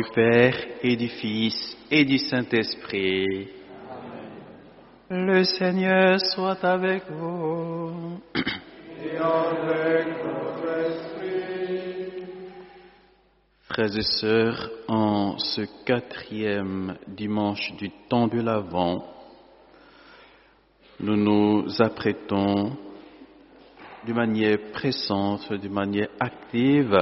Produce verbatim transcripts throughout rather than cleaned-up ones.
Père et du Fils et du Saint-Esprit. Le Seigneur soit avec vous. Et avec votre esprit. Frères et sœurs, en ce quatrième dimanche du temps de l'Avent, nous nous apprêtons de manière pressante, de manière active,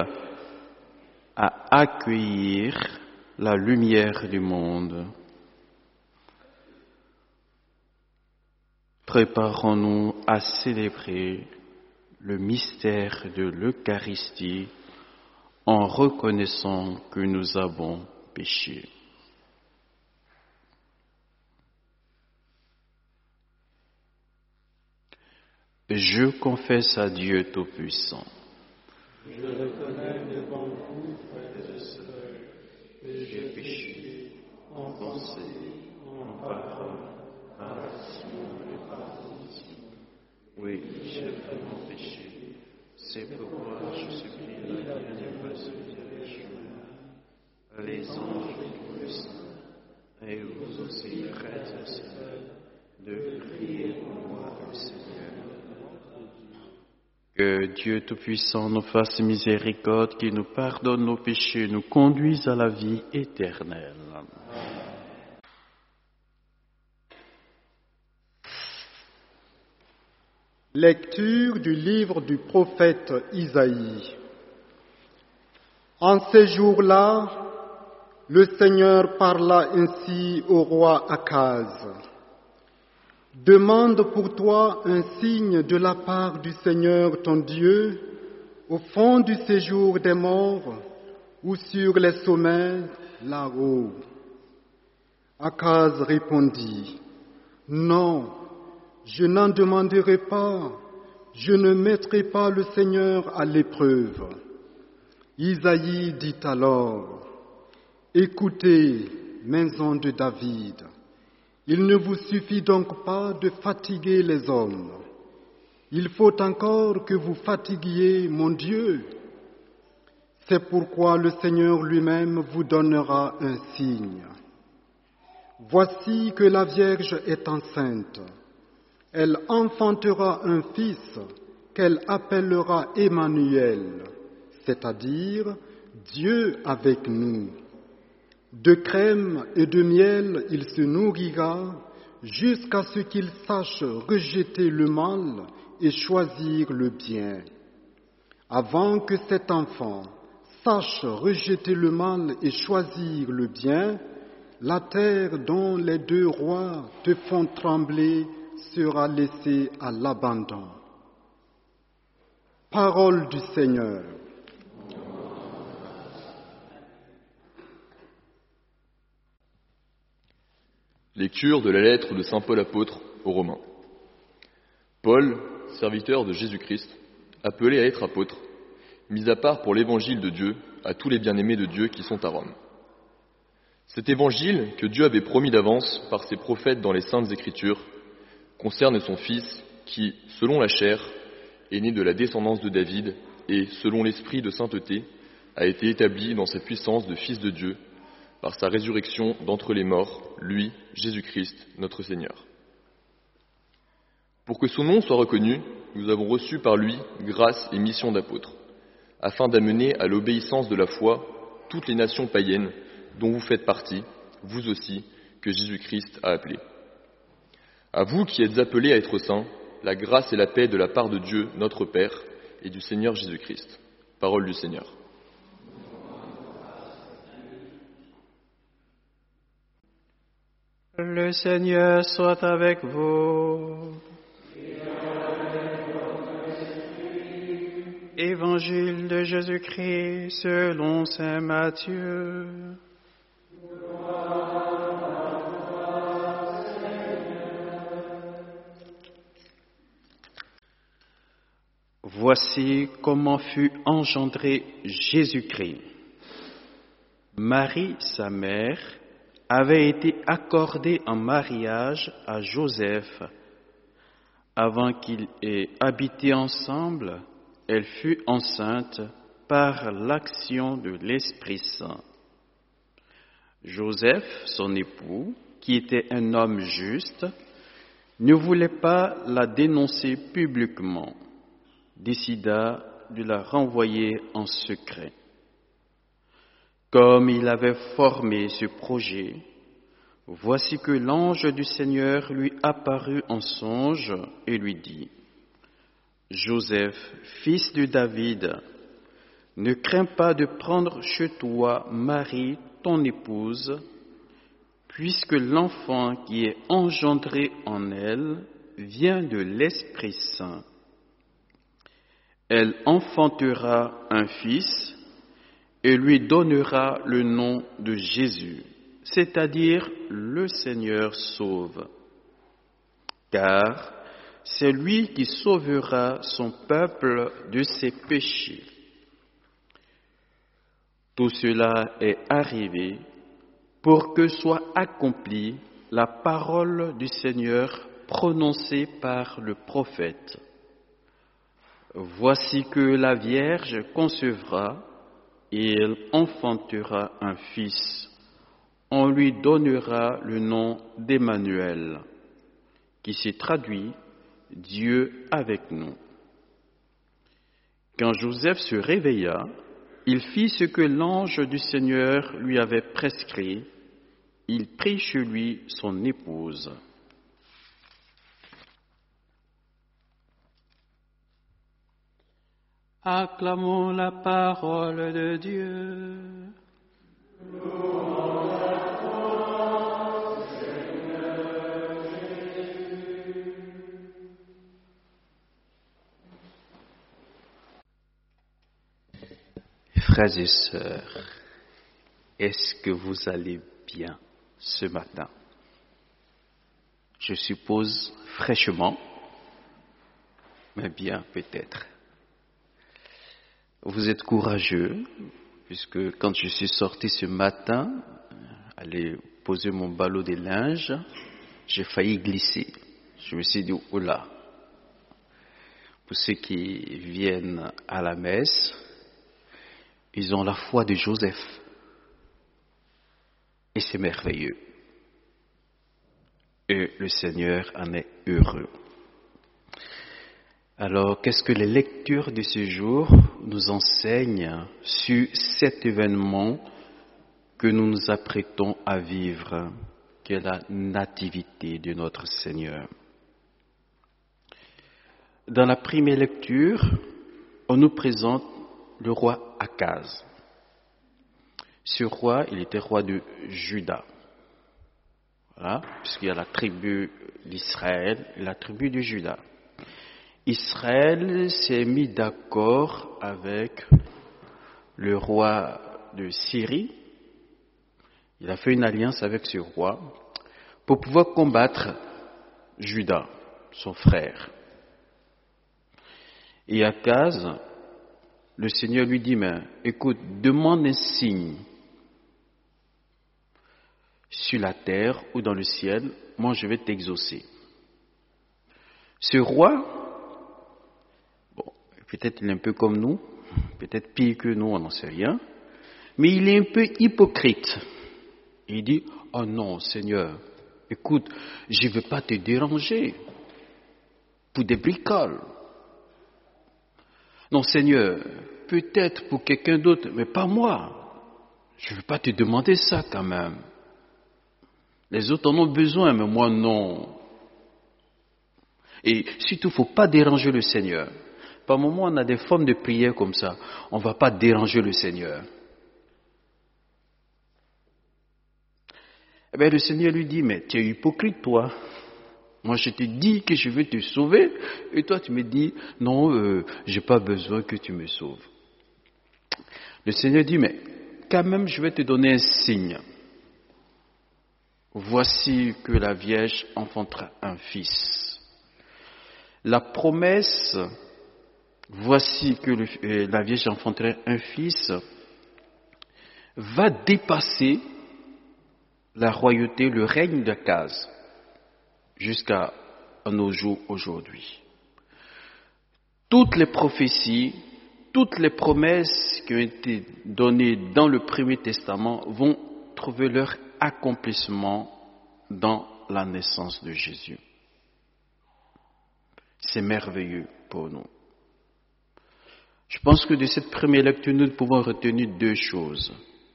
à accueillir la lumière du monde. Préparons-nous à célébrer le mystère de l'Eucharistie en reconnaissant que nous avons péché. Je confesse à Dieu Tout-Puissant. Je reconnais devant vous, frères et sœurs, que j'ai péché en pensée, en parole, par action et par omission. Oui, j'ai vraiment péché. C'est pourquoi je supplie la bienveillance de Dieu, les anges et les saints, et vous aussi, frères et sœurs, de prier pour moi, le Seigneur. Que Dieu Tout-Puissant nous fasse miséricorde, qu'il nous pardonne nos péchés, nous conduise à la vie éternelle. Lecture du livre du prophète Isaïe. En ces jours-là, le Seigneur parla ainsi au roi Akaz. Demande pour toi un signe de la part du Seigneur ton Dieu, au fond du séjour des morts ou sur les sommets là-haut. Akaz répondit, non, je n'en demanderai pas, je ne mettrai pas le Seigneur à l'épreuve. Isaïe dit alors, écoutez, maison de David, il ne vous suffit donc pas de fatiguer les hommes. Il faut encore que vous fatiguiez mon Dieu. C'est pourquoi le Seigneur lui-même vous donnera un signe. Voici que la Vierge est enceinte. Elle enfantera un fils qu'elle appellera Emmanuel, c'est-à-dire Dieu avec nous. De crème et de miel, il se nourrira jusqu'à ce qu'il sache rejeter le mal et choisir le bien. Avant que cet enfant sache rejeter le mal et choisir le bien, la terre dont les deux rois te font trembler sera laissée à l'abandon. Parole du Seigneur. Lecture de la lettre de saint Paul apôtre aux Romains. Paul, serviteur de Jésus-Christ, appelé à être apôtre, mis à part pour l'évangile de Dieu à tous les bien-aimés de Dieu qui sont à Rome. Cet évangile que Dieu avait promis d'avance par ses prophètes dans les saintes Écritures concerne son Fils qui, selon la chair, est né de la descendance de David et, selon l'esprit de sainteté, a été établi dans sa puissance de Fils de Dieu par sa résurrection d'entre les morts, lui, Jésus-Christ, notre Seigneur. Pour que son nom soit reconnu, nous avons reçu par lui grâce et mission d'apôtre, afin d'amener à l'obéissance de la foi toutes les nations païennes dont vous faites partie, vous aussi, que Jésus-Christ a appelés. À vous qui êtes appelés à être saints, la grâce et la paix de la part de Dieu, notre Père, et du Seigneur Jésus-Christ. Parole du Seigneur. Le Seigneur soit avec vous. Évangile de Jésus-Christ selon saint Matthieu. Voici comment fut engendré Jésus-Christ. Marie, sa mère, avait été accordée en mariage à Joseph. Avant qu'ils aient habité ensemble, elle fut enceinte par l'action de l'Esprit Saint. Joseph, son époux, qui était un homme juste, ne voulait pas la dénoncer publiquement, décida de la renvoyer en secret. Comme il avait formé ce projet, voici que l'ange du Seigneur lui apparut en songe et lui dit, « Joseph, fils de David, ne crains pas de prendre chez toi Marie, ton épouse, puisque l'enfant qui est engendré en elle vient de l'Esprit Saint. Elle enfantera un fils et lui donnera le nom de Jésus, c'est-à-dire le Seigneur sauve. Car c'est lui qui sauvera son peuple de ses péchés. » Tout cela est arrivé pour que soit accomplie la parole du Seigneur prononcée par le prophète. Voici que la Vierge concevra et elle enfantera un fils. On lui donnera le nom d'Emmanuel, qui se traduit « Dieu avec nous ». Quand Joseph se réveilla, il fit ce que l'ange du Seigneur lui avait prescrit. Il prit chez lui son épouse. Acclamons la parole de Dieu. Frères et sœurs, est-ce que vous allez bien ce matin? Je suppose fraîchement, mais bien peut-être. Vous êtes courageux, puisque quand je suis sorti ce matin, aller poser mon ballot de linge, j'ai failli glisser. Je me suis dit, oh là, pour ceux qui viennent à la messe, ils ont la foi de Joseph. Et c'est merveilleux. Et le Seigneur en est heureux. Alors, qu'est-ce que les lectures de ce jour nous enseignent sur cet événement que nous nous apprêtons à vivre, qui est la nativité de notre Seigneur? Dans la première lecture, on nous présente le roi Akaz. Ce roi, il était roi de Juda. Voilà, puisqu'il y a la tribu d'Israël et la tribu de Juda. Israël s'est mis d'accord avec le roi de Syrie. Il a fait une alliance avec ce roi pour pouvoir combattre Juda, son frère. Et Akaz, le Seigneur lui dit, mais écoute, demande un signe sur la terre ou dans le ciel, moi je vais t'exaucer. Ce roi, bon, peut-être il est un peu comme nous, peut-être pire que nous, on n'en sait rien, mais il est un peu hypocrite. Il dit, oh non Seigneur, écoute, je ne veux pas te déranger pour des bricoles. Non Seigneur, peut-être pour quelqu'un d'autre, mais pas moi. Je ne veux pas te demander ça quand même. Les autres en ont besoin, mais moi non. Et surtout, il ne faut pas déranger le Seigneur. Par moments, on a des formes de prière comme ça. On ne va pas déranger le Seigneur. Eh bien, le Seigneur lui dit, mais tu es hypocrite, toi. Moi, je te dis que je veux te sauver, et toi, tu me dis, non, euh, je n'ai pas besoin que tu me sauves. Le Seigneur dit, mais quand même, je vais te donner un signe. Voici que la Vierge enfantera un fils. La promesse, voici que le, euh, la Vierge enfantera un fils, va dépasser la royauté, le règne d'Akaz, jusqu'à nos jours aujourd'hui. Toutes les prophéties, toutes les promesses qui ont été données dans le Premier Testament vont trouver leur accomplissement dans la naissance de Jésus. C'est merveilleux pour nous. Je pense que de cette première lecture, nous pouvons retenir deux choses.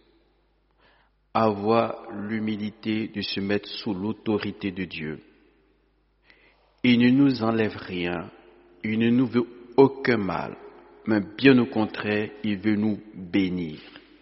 Avoir l'humilité de se mettre sous l'autorité de Dieu. Il ne nous enlève rien, il ne nous veut aucun mal, mais bien au contraire, il veut nous bénir.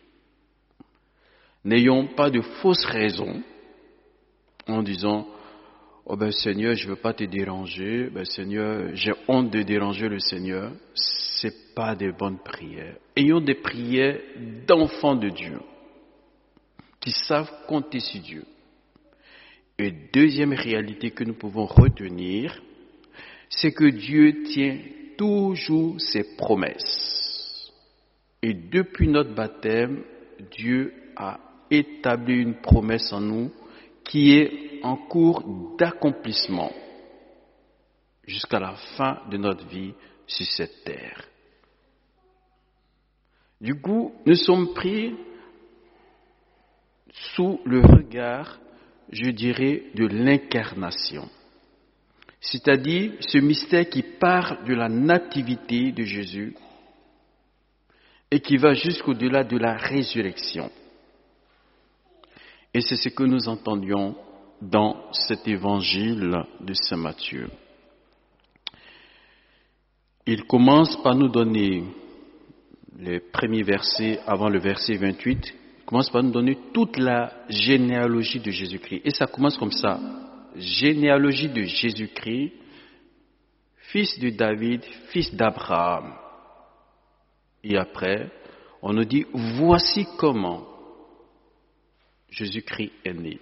N'ayons pas de fausses raisons en disant « Oh ben Seigneur, je ne veux pas te déranger, ben Seigneur, j'ai honte de déranger le Seigneur. » Ce n'est pas des bonnes prières. Ayons des prières d'enfants de Dieu, qui savent compter sur Dieu. Et deuxième réalité que nous pouvons retenir, c'est que Dieu tient toujours ses promesses. Et depuis notre baptême, Dieu a établi une promesse en nous qui est en cours d'accomplissement jusqu'à la fin de notre vie sur cette terre. Du coup, nous sommes pris sous le regard, je dirais, de l'incarnation. C'est-à-dire ce mystère qui part de la nativité de Jésus et qui va jusqu'au-delà de la résurrection. Et c'est ce que nous entendions dans cet évangile de Saint Matthieu. Il commence par nous donner les premiers versets avant le verset vingt-huit. Il commence par nous donner toute la généalogie de Jésus-Christ. Et ça commence comme ça. Généalogie de Jésus-Christ, fils de David, fils d'Abraham. Et après, on nous dit, voici comment Jésus-Christ est né.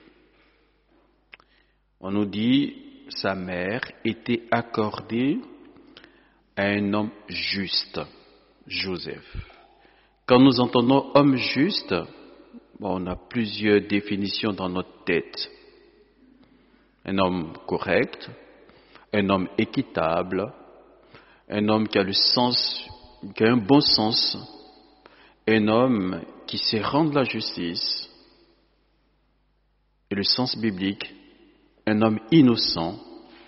On nous dit, sa mère était accordée à un homme juste, Joseph. Quand nous entendons homme juste, bon, on a plusieurs définitions dans notre tête. Un homme correct, un homme équitable, un homme qui a le sens, qui a un bon sens, un homme qui sait rendre la justice, et le sens biblique, un homme innocent,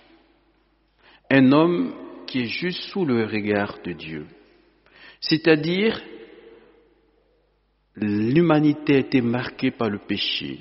un homme qui est juste sous le regard de Dieu. C'est-à-dire, l'humanité a été marquée par le péché.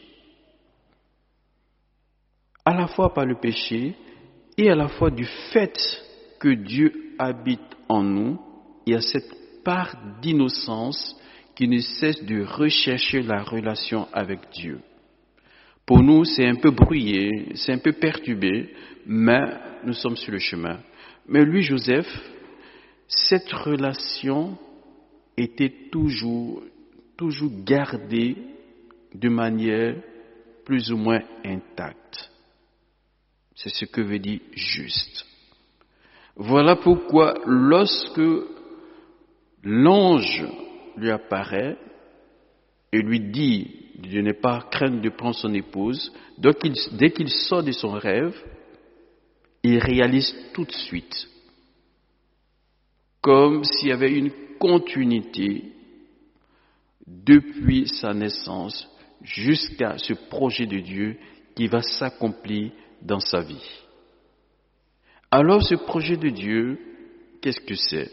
À la fois par le péché et à la fois du fait que Dieu habite en nous, il y a cette part d'innocence qui ne cesse de rechercher la relation avec Dieu. Pour nous, c'est un peu brouillé, c'est un peu perturbé, mais nous sommes sur le chemin. Mais lui, Joseph, cette relation était toujours, toujours gardée de manière plus ou moins intacte. C'est ce que veut dire juste. Voilà pourquoi lorsque l'ange lui apparaît et lui dit de ne pas craindre de prendre son épouse, donc il, dès qu'il sort de son rêve, il réalise tout de suite, comme s'il y avait une continuité depuis sa naissance jusqu'à ce projet de Dieu qui va s'accomplir dans sa vie. Alors ce projet de Dieu, qu'est-ce que c'est?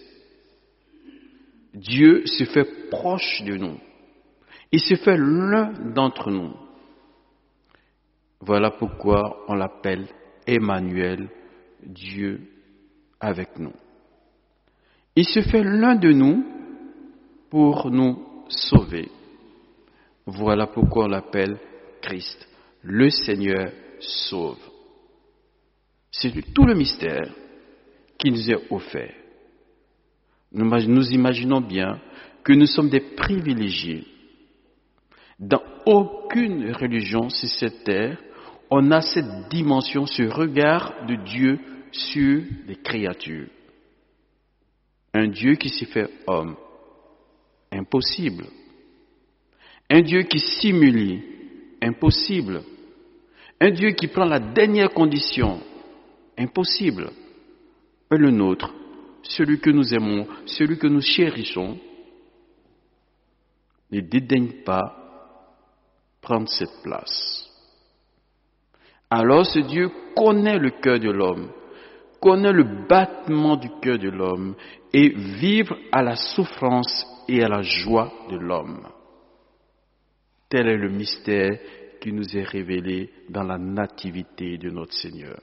Dieu se fait proche de nous. Il se fait l'un d'entre nous. Voilà pourquoi on l'appelle Emmanuel, Dieu avec nous. Il se fait l'un de nous pour nous sauver. Voilà pourquoi on l'appelle Christ. Le Seigneur sauve. C'est tout le mystère qui nous est offert. Nous imaginons bien que nous sommes des privilégiés. Dans aucune religion sur cette terre, on a cette dimension, ce regard de Dieu sur les créatures. Un Dieu qui s'est fait homme. Impossible. Un Dieu qui simule. Impossible. Un Dieu qui prend la dernière condition. Impossible. Mais le nôtre, celui que nous aimons, celui que nous chérissons, ne dédaigne pas prendre cette place. Alors ce Dieu connaît le cœur de l'homme, connaît le battement du cœur de l'homme et vivre à la souffrance et à la joie de l'homme. Tel est le mystère qui nous est révélé dans la nativité de notre Seigneur.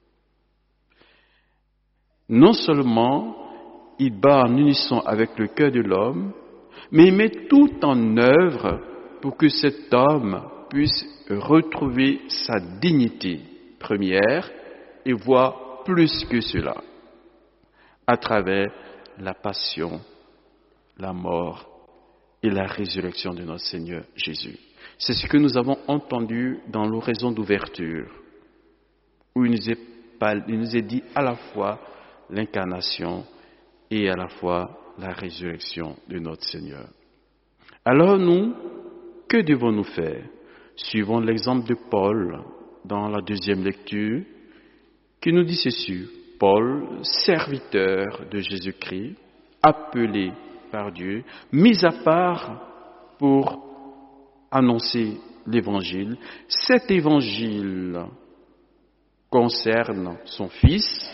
Non seulement il bat en unisson avec le cœur de l'homme, mais il met tout en œuvre pour que cet homme puisse retrouver sa dignité première et voir plus que cela à travers la passion, la mort et la résurrection de notre Seigneur Jésus. C'est ce que nous avons entendu dans l'oraison d'ouverture, où il nous est, pas, il nous est dit à la fois l'incarnation et à la fois la résurrection de notre Seigneur. Alors nous, que devons-nous faire? Suivons l'exemple de Paul dans la deuxième lecture, qui nous dit ceci. Paul, serviteur de Jésus-Christ, appelé par Dieu, mis à part pour annoncer l'évangile. Cet évangile concerne son fils,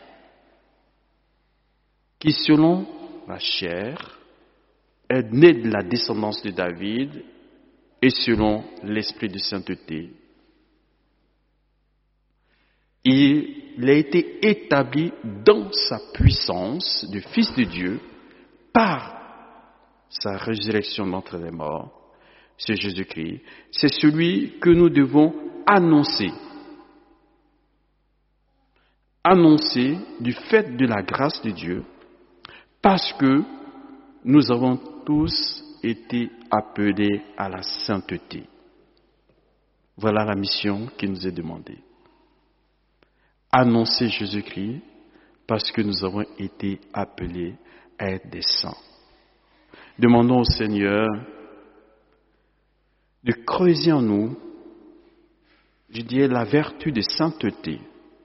qui selon la chair est né de la descendance de David et selon l'esprit de sainteté. Il a été établi dans sa puissance de Fils de Dieu par sa résurrection d'entre les morts. C'est Jésus-Christ. C'est celui que nous devons annoncer. Annoncer du fait de la grâce de Dieu, parce que nous avons tous été appelés à la sainteté. Voilà la mission qui nous est demandée. Annoncer Jésus-Christ parce que nous avons été appelés à être des saints. Demandons au Seigneur de creuser en nous, je dirais, la vertu de sainteté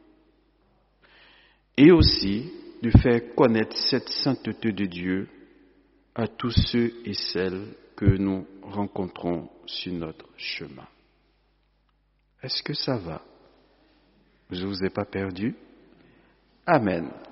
et aussi de faire connaître cette sainteté de Dieu à tous ceux et celles que nous rencontrons sur notre chemin. Est-ce que ça va? Je ne vous ai pas perdu? Amen.